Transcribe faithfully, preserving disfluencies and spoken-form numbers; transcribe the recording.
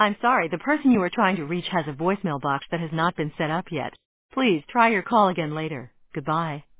I'm sorry, the person you are trying to reach has a voicemail box that has not been set up yet. Please try your call again later. Goodbye.